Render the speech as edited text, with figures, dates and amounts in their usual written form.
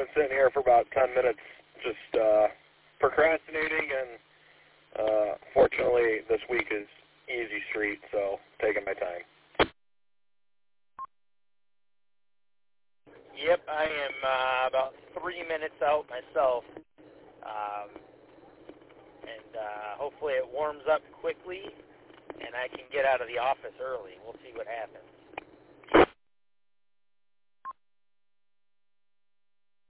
been sitting here for about 10 minutes just procrastinating, and fortunately this week is easy street, so taking my time. Yep, I am about 3 minutes out myself, and hopefully it warms up quickly and I can get out of the office early. We'll see what happens.